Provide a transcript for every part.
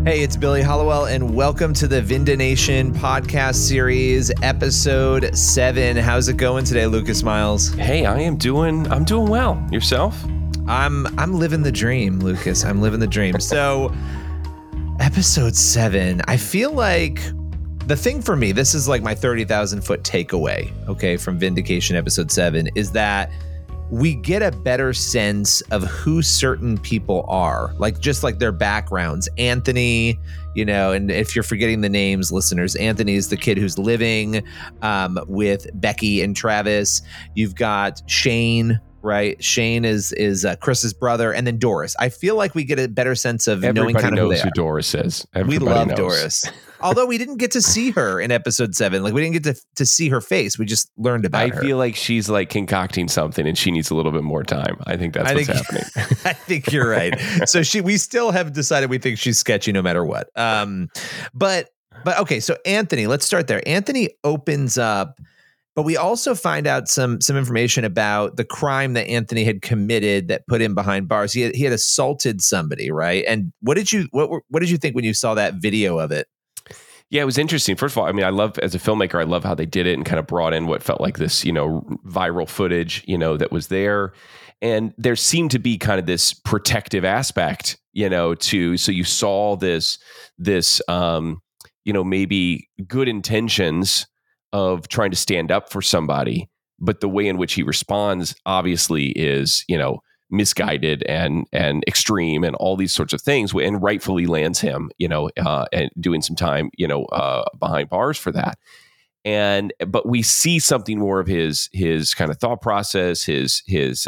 Hey, it's Billy Hollowell, and welcome to the Vinda Nation podcast series, episode 7. How's it going today, Lucas Miles? Hey, I'm doing well. Yourself? I'm living the dream, Lucas. I'm living the dream. So, episode 7, I feel like the thing for me, this is like my 30,000 foot takeaway, okay, from Vindication episode 7, is that we get a better sense of who certain people are, like just like their backgrounds. Anthony, you know, and if you're forgetting the names, listeners, Anthony is the kid who's living with Becky and Travis. You've got Shane, right? Shane is Chris's brother, and then Doris. I feel like we get a better sense of knowing kind of who they are. Everybody knows who Doris is. We love Doris. Although we didn't get to see her in episode 7. Like, we didn't get to see her face. We just learned about her. I feel like she's like concocting something and she needs a little bit more time. I think that's what's happening. I think you're right. So we still have decided we think she's sketchy no matter what. But okay, so Anthony, let's start there. Anthony opens up, but we also find out some information about the crime that Anthony had committed that put him behind bars. He had assaulted somebody, right? And what did you think when you saw that video of it? Yeah, it was interesting. First of all, I mean, as a filmmaker, I love how they did it and kind of brought in what felt like this, you know, viral footage, you know, that was there. And there seemed to be kind of this protective aspect, you know, so you saw this, you know, maybe good intentions of trying to stand up for somebody, but the way in which he responds obviously is, you know, misguided and extreme and all these sorts of things, and rightfully lands him, you know, and doing some time, you know, behind bars for that. But we see something more of his kind of thought process, his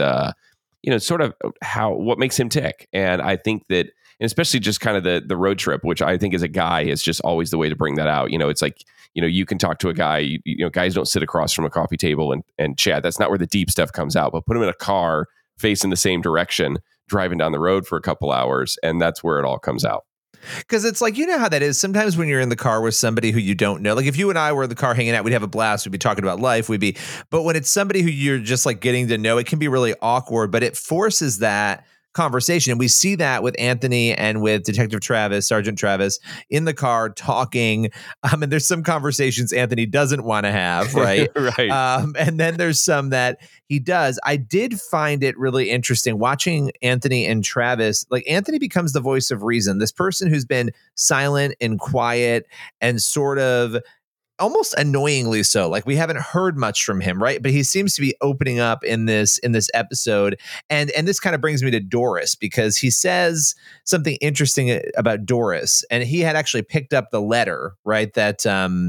you know, sort of what makes him tick. And I think that, and especially just kind of the road trip, which I think as a guy is just always the way to bring that out. You know, it's like, you know, you can talk to a guy, you know, guys don't sit across from a coffee table and chat. That's not where the deep stuff comes out, but put him in a car facing the same direction, driving down the road for a couple hours, and that's where it all comes out. Because it's like, you know how that is. Sometimes when you're in the car with somebody who you don't know, like if you and I were in the car hanging out, we'd have a blast. We'd be talking about life. But when it's somebody who you're just like getting to know, it can be really awkward, but it forces that conversation. And we see that with Anthony and with Detective Travis, Sergeant Travis, in the car talking. And there's some conversations Anthony doesn't want to have, right? Right. And then there's some that he does. I did find it really interesting watching Anthony and Travis. Like, Anthony becomes the voice of reason, this person who's been silent and quiet and sort of almost annoyingly so. Like, we haven't heard much from him, right? But he seems to be opening up in this episode. And this kind of brings me to Doris, because he says something interesting about Doris. And he had actually picked up the letter, right? That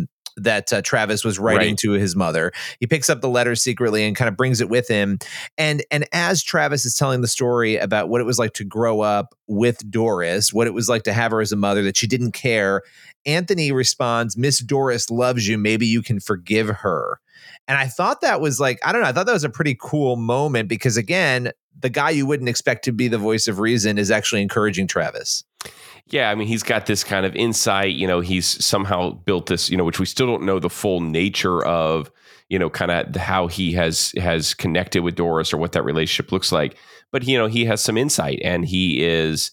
Travis was writing to his mother. He picks up the letter secretly and kind of brings it with him. And as Travis is telling the story about what it was like to grow up with Doris, what it was like to have her as a mother, that she didn't care, Anthony responds, "Miss Doris loves you. Maybe you can forgive her." And I thought that was like, I don't know, I thought that was a pretty cool moment, because again, the guy you wouldn't expect to be the voice of reason is actually encouraging Travis. Yeah, I mean, he's got this kind of insight, you know, he's somehow built this, you know, which we still don't know the full nature of, you know, kind of how he has connected with Doris or what that relationship looks like. But, you know, he has some insight, and he is,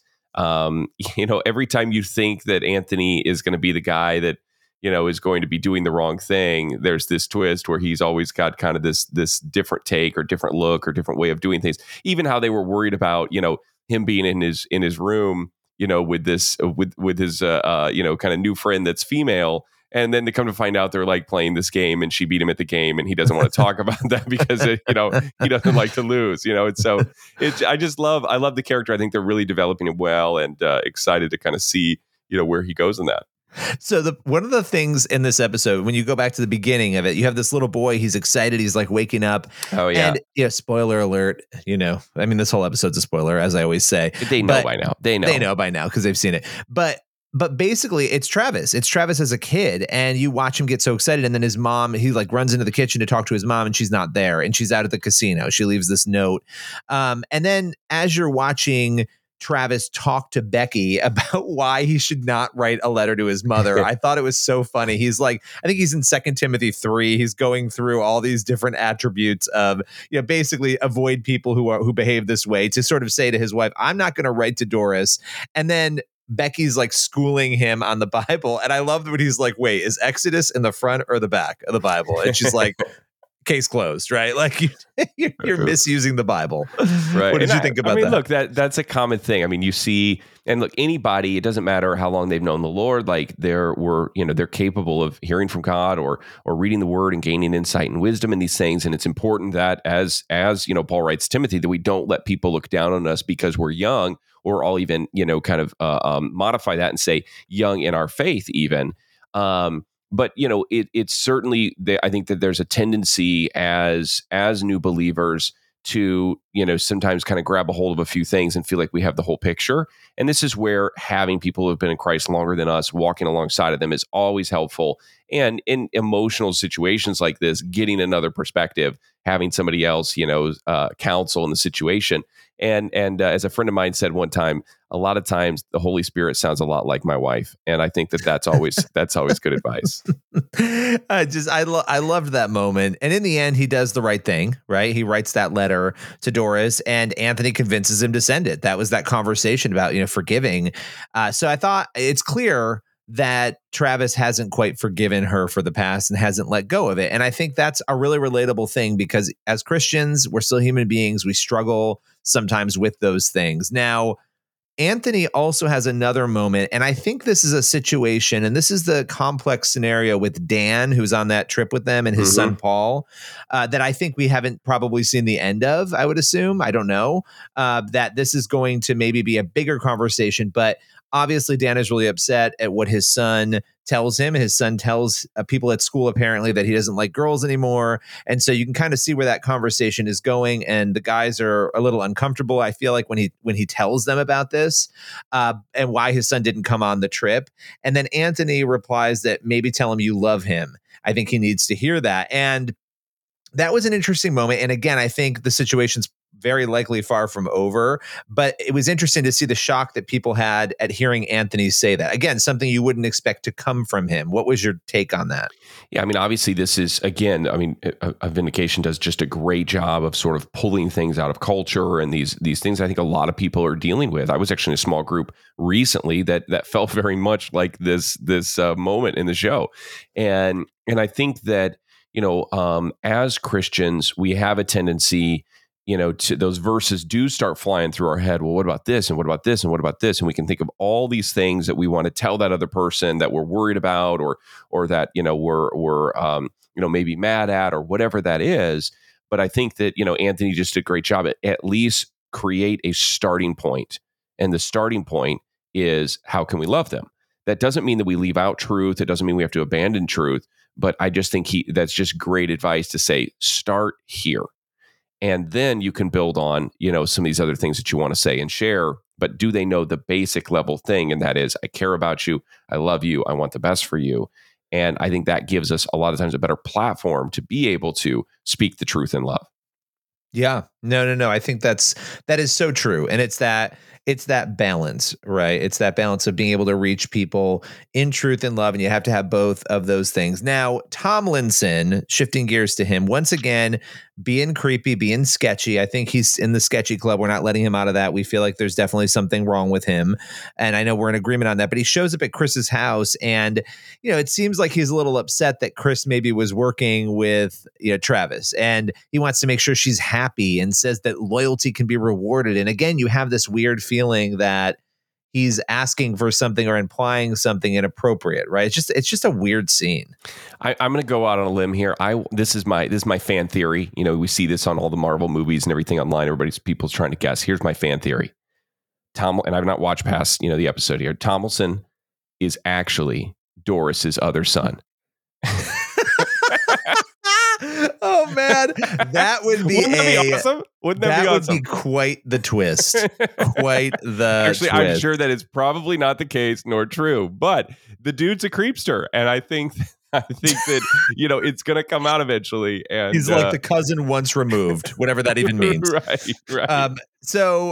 you know, every time you think that Anthony is going to be the guy that, you know, is going to be doing the wrong thing, there's this twist where he's always got kind of this different take or different look or different way of doing things. Even how they were worried about, you know, him being in his room, you know, with this with his you know, kind of new friend that's female, and then to come to find out they're like playing this game and she beat him at the game and he doesn't want to talk about that because you know, he doesn't like to lose, you know. And so I love the character. I think they're really developing it well, and excited to kind of see, you know, where he goes in that. So one of the things in this episode, when you go back to the beginning of it, you have this little boy. He's excited. He's like waking up. Oh yeah. And yeah, spoiler alert. You know, I mean, this whole episode's a spoiler, as I always say. They know by now. They know by now because they've seen it. But basically, it's Travis. It's Travis as a kid, and you watch him get so excited, and then his mom, he like runs into the kitchen to talk to his mom, and she's not there, and she's out at the casino. She leaves this note, and then as you're watching Travis talk to Becky about why he should not write a letter to his mother, I thought it was so funny. He's like, I think he's in 2 Timothy 3. He's going through all these different attributes of, you know, basically avoid people who behave this way, to sort of say to his wife, I'm not going to write to Doris. And then Becky's like schooling him on the Bible. And I love when he's like, wait, is Exodus in the front or the back of the Bible? And she's like, case closed, right? Like you're misusing the Bible. Right. What did you think about that? Look, that's a common thing. I mean, you see, and look, anybody, it doesn't matter how long they've known the Lord, like they're capable of hearing from God or reading the word and gaining insight and wisdom in these things. And it's important that as Paul writes to Timothy, that we don't let people look down on us because we're young, or I'll even, modify that and say young in our faith even. But it's certainly, I think that there's a tendency as new believers to sometimes kind of grab a hold of a few things and feel like we have the whole picture. And this is where having people who have been in Christ longer than us, walking alongside of them, is always helpful. And in emotional situations like this, getting another perspective, having somebody else counsel in the situation. And as a friend of mine said one time, a lot of times the Holy Spirit sounds a lot like my wife, and I think that's always good advice. I loved that moment, and in the end, he does the right thing, right? He writes that letter to Doris, and Anthony convinces him to send it. That was that conversation about forgiving. So I thought it's clear that Travis hasn't quite forgiven her for the past and hasn't let go of it, and I think that's a really relatable thing because as Christians, we're still human beings. We struggle sometimes with those things. Now, Anthony also has another moment, and I think this is a situation, and this is the complex scenario with Dan, who's on that trip with them, and his son Paul, that I think we haven't probably seen the end of, I would assume. I don't know, that this is going to maybe be a bigger conversation, but obviously Dan is really upset at what his son tells him. His son tells people at school apparently that he doesn't like girls anymore. And so you can kind of see where that conversation is going. And the guys are a little uncomfortable, I feel like, when he tells them about this and why his son didn't come on the trip. And then Anthony replies that maybe tell him you love him. I think he needs to hear that. And that was an interesting moment. And again, I think the situation's very likely far from over, but it was interesting to see the shock that people had at hearing Anthony say that. Again, something you wouldn't expect to come from him. What was your take on that? Yeah, I mean, obviously this is, again, a Vindication does just a great job of sort of pulling things out of culture and these things I think a lot of people are dealing with. I was actually in a small group recently that felt very much like this moment in the show. And I think that, as Christians, we have a tendency, to those verses do start flying through our head. Well, what about this? And what about this? And what about this? And we can think of all these things that we want to tell that other person that we're worried about or that, we're maybe mad at or whatever that is. But I think that, Anthony just did a great job at least create a starting point. And the starting point is, how can we love them? That doesn't mean that we leave out truth. It doesn't mean we have to abandon truth. But I just think that's just great advice to say, start here. And then you can build on, some of these other things that you want to say and share. But do they know the basic level thing? And that is, I care about you. I love you. I want the best for you. And I think that gives us a lot of times a better platform to be able to speak the truth in love. Yeah, no. I think that is so true. And it's that balance, right? It's that balance of being able to reach people in truth and love. And you have to have both of those things. Now, Tomlinson, shifting gears to him once again, being creepy, being sketchy. I think he's in the sketchy club. We're not letting him out of that. We feel like there's definitely something wrong with him. And I know we're in agreement on that, but he shows up at Chris's house and, it seems like he's a little upset that Chris maybe was working with, Travis, and he wants to make sure she's happy and says that loyalty can be rewarded. And again, you have this weird feeling that he's asking for something or implying something inappropriate, right? It's just a weird scene. I'm going to go out on a limb here. This is my fan theory. We see this on all the Marvel movies and everything online. People's trying to guess. Here's my fan theory. And I've not watched past the episode here. Tomlinson is actually Doris's other son. Oh man, that would be awesome. Wouldn't that be awesome? Would be quite the twist. Quite the Actually, twist. I'm sure that is probably not the case nor true, but the dude's a creepster, and I think that it's going to come out eventually. And he's like the cousin once removed, whatever that even means. Right. So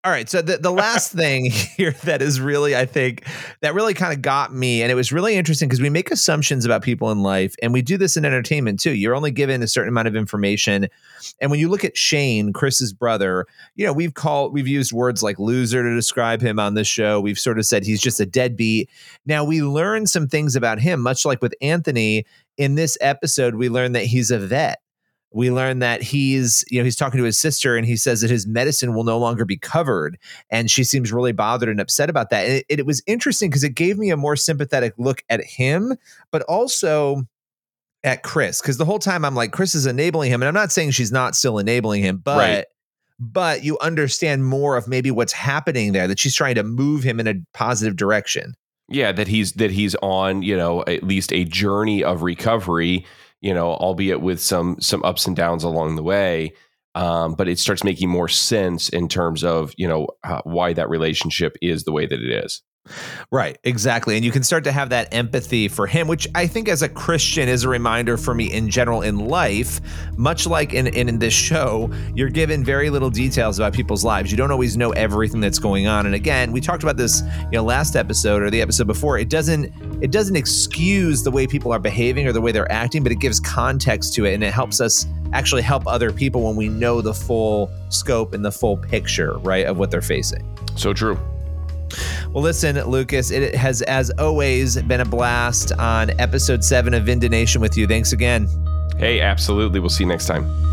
All right. So the last thing here that is really, I think, that really kind of got me, and it was really interesting because we make assumptions about people in life, and we do this in entertainment too. You're only given a certain amount of information. And when you look at Shane, Chris's brother, we've used words like loser to describe him on this show. We've sort of said he's just a deadbeat. Now we learn some things about him, much like with Anthony. In this episode, we learn that he's a vet. We learn that he's talking to his sister, and he says that his medicine will no longer be covered. And she seems really bothered and upset about that. And it was interesting because it gave me a more sympathetic look at him, but also at Chris. Because the whole time I'm like, Chris is enabling him. And I'm not saying she's not still enabling him, but you understand more of maybe what's happening there, that she's trying to move him in a positive direction. Yeah, that he's on, at least a journey of recovery, albeit with some ups and downs along the way. But it starts making more sense in terms of, why that relationship is the way that it is. Right, exactly. And you can start to have that empathy for him, which I think as a Christian is a reminder for me in general in life, much like in this show, you're given very little details about people's lives. You don't always know everything that's going on. And again, we talked about this, last episode or the episode before. It doesn't excuse the way people are behaving or the way they're acting, but it gives context to it. And it helps us actually help other people when we know the full scope and the full picture, right, of what they're facing. So true. Well, listen, Lucas, it has, as always, been a blast on episode 7 of Vinda Nation with you. Thanks again. Hey, absolutely. We'll see you next time.